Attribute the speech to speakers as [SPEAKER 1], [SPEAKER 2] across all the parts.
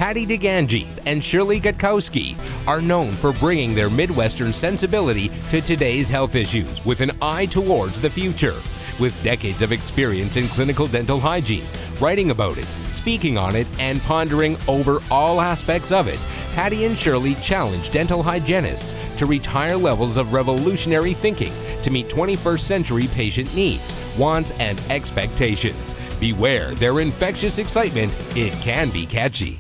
[SPEAKER 1] Patty DeGangi and Shirley Gutkowski are known for bringing their Midwestern sensibility to today's health issues with an eye towards the future. With decades of experience in clinical dental hygiene, writing about it, speaking on it, and pondering over all aspects of it, Patty and Shirley challenge dental hygienists to reach higher levels of revolutionary thinking to meet 21st century patient needs, wants, and expectations. Beware their infectious excitement. It can be catchy.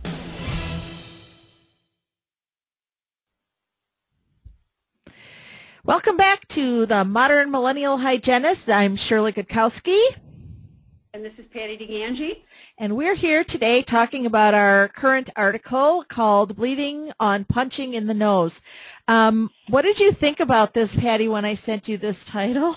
[SPEAKER 2] Welcome back to the Modern Millennial Hygienist. I'm Shirley Gutkowski.
[SPEAKER 3] And this is Patty DeGangi.
[SPEAKER 2] And we're here today talking about our current article called Bleeding on Punching in the Nose. What did you think about this, Patty, when I sent you this title?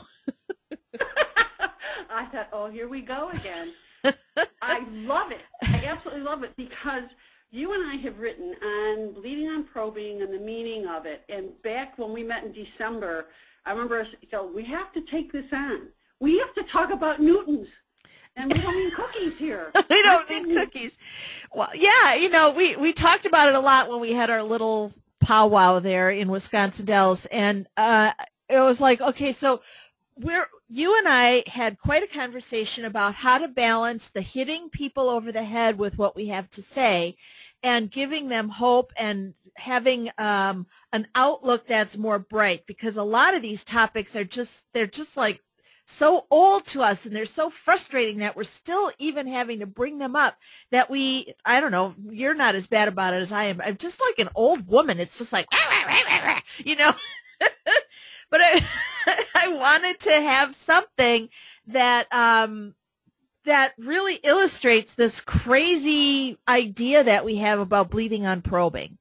[SPEAKER 3] I thought, oh, here we go again. I love it. I absolutely love it because you and I have written on bleeding on probing and the meaning of it. And back when we met in December, I remember us, so we have to take this on. We have to talk about Newtons. And we don't mean cookies here.
[SPEAKER 2] We don't mean cookies. Well, yeah, we talked about it a lot when we had our little powwow there in Wisconsin Dells. And it was like, okay, so you and I had quite a conversation about how to balance the hitting people over the head with what we have to say and giving them hope and having an outlook that's more bright, because a lot of these topics they're just like so old to us, and they're so frustrating that we're still even having to bring them up that I don't know, you're not as bad about it as I am. I'm just like an old woman. It's just like, you know. But I wanted to have something that that really illustrates this crazy idea that we have about bleeding on probing.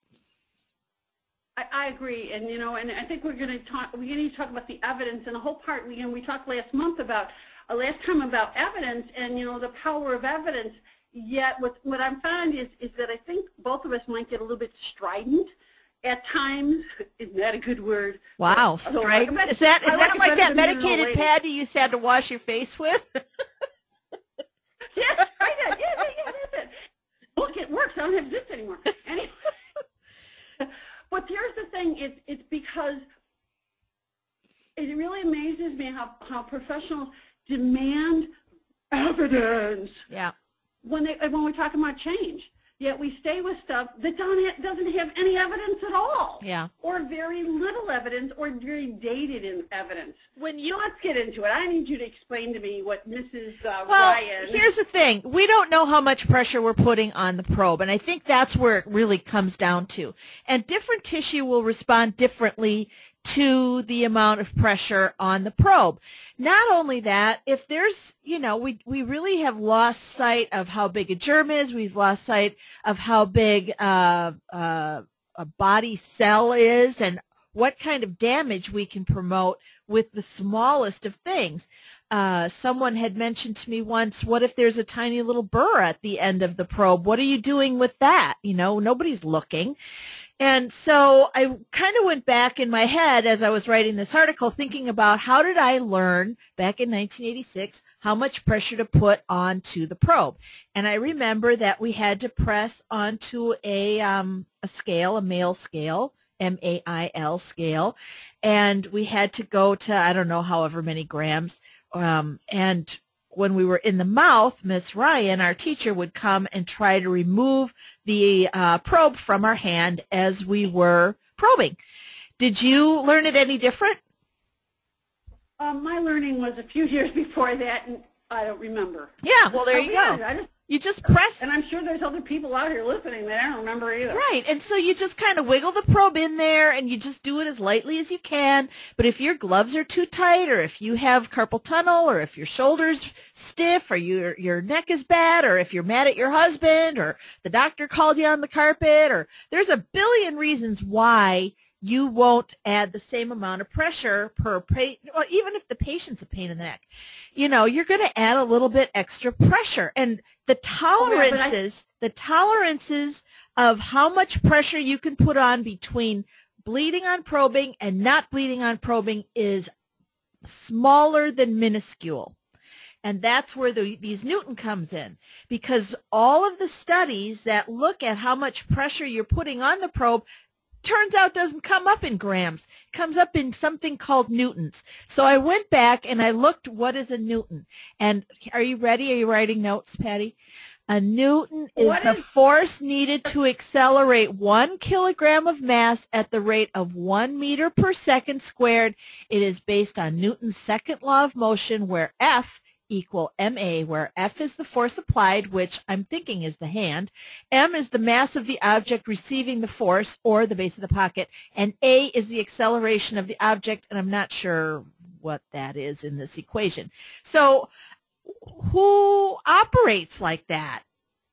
[SPEAKER 3] I agree, and and I think we're going to talk about the evidence, and the whole part. We talked last time about evidence and the power of evidence. Yet what I'm finding is that I think both of us might get a little bit strident at times. Isn't that a good word?
[SPEAKER 2] Wow, strident. Is that like that medicated pad you used to have to wash your face with?
[SPEAKER 3] Yes, I did. Yeah, that's it. Look, it works. I don't have this anymore. Anyway. But here's the thing, it's because it really amazes me how professionals demand evidence when we're talking about change. Yet we stay with stuff that doesn't have any evidence at all, or very little evidence, or very dated in evidence. So let's get into it. I need you to explain to me what Mrs. Ryan.
[SPEAKER 2] Well, here's the thing. We don't know how much pressure we're putting on the probe, and I think that's where it really comes down to. And different tissue will respond differently to the amount of pressure on the probe. Not only that, if there's, we really have lost sight of how big a germ is. We've lost sight of how big a body cell is and what kind of damage we can promote with the smallest of things. Someone had mentioned to me once, what if there's a tiny little burr at the end of the probe? What are you doing with that? Nobody's looking. And so I kind of went back in my head as I was writing this article thinking about how did I learn back in 1986 how much pressure to put onto the probe. And I remember that we had to press onto a scale, a Mail scale, MAIL scale, and we had to go to, I don't know, however many grams. And when we were in the mouth, Miss Ryan, our teacher, would come and try to remove the probe from our hand as we were probing. Did you learn it any different?
[SPEAKER 3] My learning was a few years before that, and I don't remember.
[SPEAKER 2] Yeah, well, there you go. You just press.
[SPEAKER 3] And I'm sure there's other people out here listening that I don't remember either.
[SPEAKER 2] Right, and so you just kind of wiggle the probe in there, and you just do it as lightly as you can. But if your gloves are too tight, or if you have carpal tunnel, or if your shoulder's stiff, or your neck is bad, or if you're mad at your husband, or the doctor called you on the carpet, or there's a billion reasons why you won't add the same amount of pressure per patient, well, even if the patient's a pain in the neck. You're going to add a little bit extra pressure. And the tolerances of how much pressure you can put on between bleeding on probing and not bleeding on probing is smaller than minuscule. And that's where these Newton comes in, because all of the studies that look at how much pressure you're putting on the probe turns out doesn't come up in grams. It comes up in something called newtons. So I went back and I looked what is a newton. And are you ready? Are you writing notes, Patty? A newton is the force needed to accelerate 1 kilogram of mass at the rate of 1 meter per second squared. It is based on Newton's second law of motion, where F equal ma, where F is the force applied, which I'm thinking is the hand, m is the mass of the object receiving the force, or the base of the pocket, and a is the acceleration of the object, and I'm not sure what that is in this equation. So who operates like that?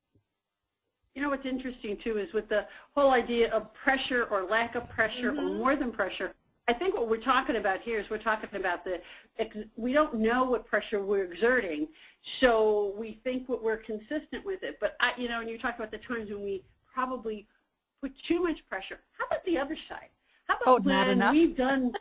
[SPEAKER 3] You know what's interesting, too, is with the whole idea of pressure or lack of pressure or more than pressure, I think what we're talking about here is we're talking about we don't know what pressure we're exerting, so we think we're consistent with it. But, and you talk about the times when we probably put too much pressure. How about the other side? How about when we've done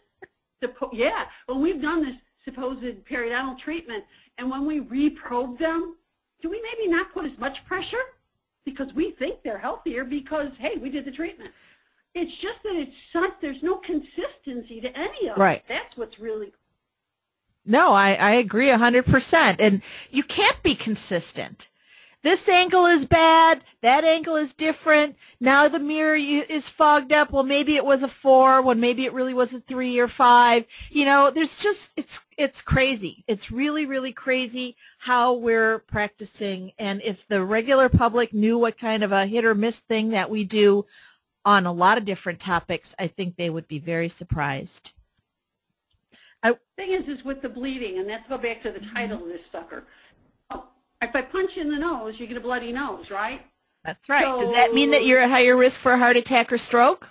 [SPEAKER 3] when we've done this supposed periodontal treatment, and when we reprobe them, do we maybe not put as much pressure because we think they're healthier because, hey, we did the treatment? It's just that there's no consistency to any of it.
[SPEAKER 2] Right.
[SPEAKER 3] That's what's really.
[SPEAKER 2] No, I agree 100%. And you can't be consistent. This angle is bad. That angle is different. Now the mirror is fogged up. Well, maybe it was a 4 when maybe it really was a 3 or 5. There's just, it's crazy. It's really, really crazy how we're practicing. And if the regular public knew what kind of a hit or miss thing that we do on a lot of different topics, I think they would be very surprised.
[SPEAKER 3] The thing is with the bleeding, and let's go back to the title of this sucker. If I punch you in the nose, you get a bloody nose, right?
[SPEAKER 2] That's right. So, does that mean that you're at higher risk for a heart attack or stroke?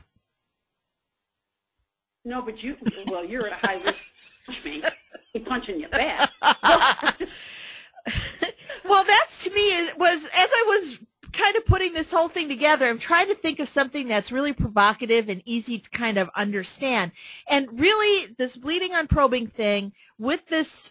[SPEAKER 3] No, but you're at a high risk for me. I'm punching you back.
[SPEAKER 2] Well, that's, to me, as I was kind of putting this whole thing together, I'm trying to think of something that's really provocative and easy to kind of understand. And really, this bleeding on probing thing with this,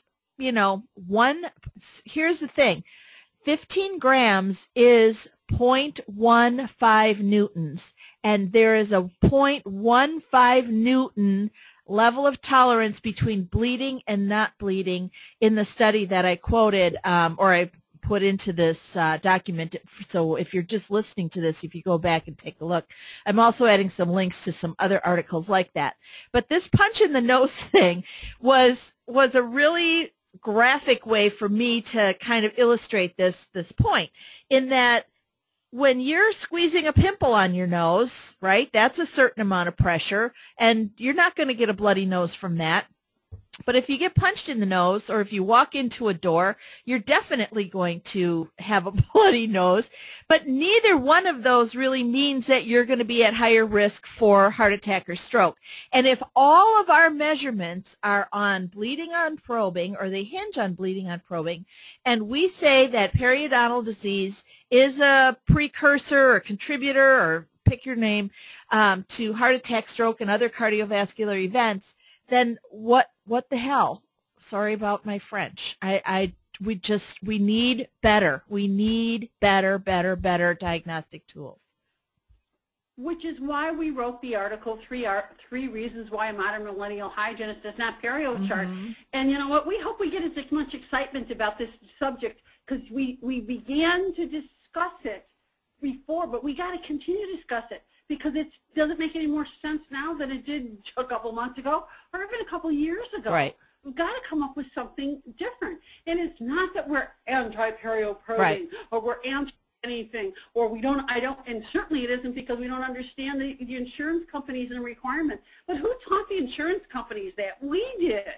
[SPEAKER 2] here's the thing. 15 grams is 0.15 newtons, and there is a 0.15 newton level of tolerance between bleeding and not bleeding in the study that I quoted, or I put into this document. So if you're just listening to this, if you go back and take a look, I'm also adding some links to some other articles like that. But this punch in the nose thing was a really graphic way for me to kind of illustrate this point, in that when you're squeezing a pimple on your nose, right, that's a certain amount of pressure, and you're not going to get a bloody nose from that. But if you get punched in the nose, or if you walk into a door, you're definitely going to have a bloody nose. But neither one of those really means that you're going to be at higher risk for heart attack or stroke. And if all of our measurements are on bleeding on probing, or they hinge on bleeding on probing, and we say that periodontal disease is a precursor or contributor, or pick your name, to heart attack, stroke, and other cardiovascular events, then what the hell? Sorry about my French. We need better. We need better diagnostic tools.
[SPEAKER 3] Which is why we wrote the article, three reasons why a modern millennial hygienist does not perio chart. And you know what? We hope we get as much excitement about this subject, because we began to discuss it before, but we got to continue to discuss it, because it doesn't make any more sense now than it did a couple months ago, or even a couple years ago.
[SPEAKER 2] Right.
[SPEAKER 3] We've got to come up with something different. And it's not that we're anti-perio probing,
[SPEAKER 2] right,
[SPEAKER 3] or we're anti anything, or and certainly it isn't because we don't understand the insurance companies and the requirements. But who taught the insurance companies that? We did.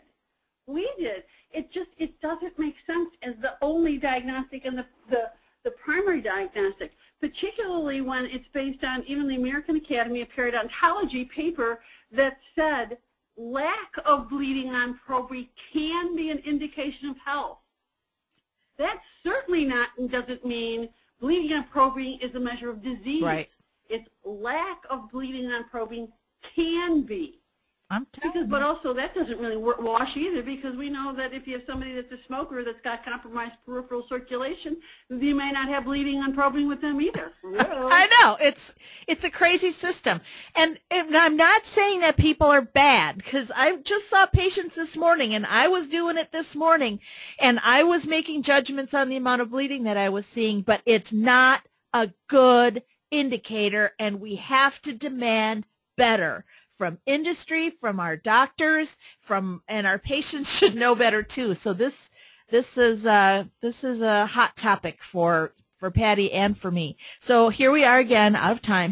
[SPEAKER 3] It doesn't make sense as the only diagnostic and the primary diagnostic, particularly when it's based on even the American Academy of Periodontology paper that said lack of bleeding on probing can be an indication of health. That certainly doesn't mean bleeding on probing is a measure of disease.
[SPEAKER 2] Right.
[SPEAKER 3] It's lack of bleeding on probing can be.
[SPEAKER 2] I'm telling
[SPEAKER 3] But
[SPEAKER 2] you.
[SPEAKER 3] also that doesn't really wash either, because we know that if you have somebody that's a smoker that's got compromised peripheral circulation, you may not have bleeding on probing with them either. Whoa.
[SPEAKER 2] I know. It's a crazy system. And I'm not saying that people are bad, because I just saw patients this morning, and I was doing it this morning, and I was making judgments on the amount of bleeding that I was seeing, but it's not a good indicator, and we have to demand better from industry, from our doctors, and our patients should know better too. So this is a hot topic for Patty and for me. So here we are again, out of time.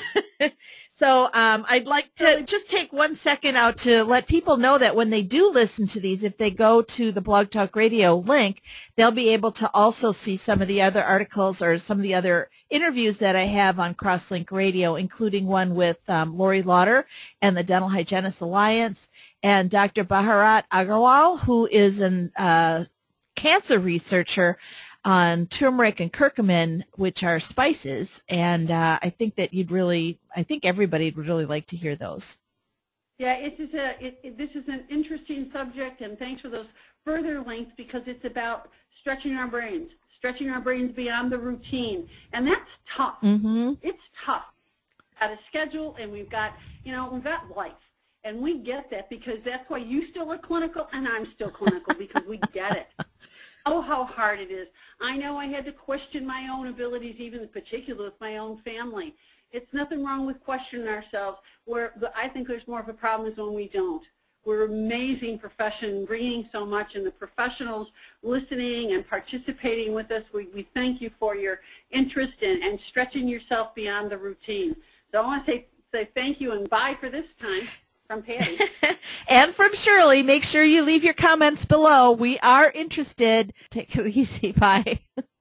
[SPEAKER 2] So I'd like to just take 1 second out to let people know that when they do listen to these, if they go to the Blog Talk Radio link, they'll be able to also see some of the other articles or some of the other interviews that I have on Crosslink Radio, including one with Lori Lauder and the Dental Hygienists Alliance, and Dr. Bharat Agarwal, who is a cancer researcher on turmeric and curcumin, which are spices, and I think that I think everybody would really like to hear those.
[SPEAKER 3] Yeah, this is an interesting subject, and thanks for those further links, because it's about stretching our brains beyond the routine, and that's tough.
[SPEAKER 2] Mm-hmm.
[SPEAKER 3] It's tough. We've got a schedule, and we've got life, and we get that, because that's why you still are clinical and I'm still clinical, because we get it. Oh, how hard it is. I know I had to question my own abilities, even in particular with my own family. It's nothing wrong with questioning ourselves. I think there's more of a problem is when we don't. We're an amazing profession, bringing so much, and the professionals listening and participating with us, we thank you for your interest and stretching yourself beyond the routine. So I want to say thank you and bye for this time. From Patty.
[SPEAKER 2] And from Shirley. Make sure you leave your comments below. We are interested. Take it easy. Bye.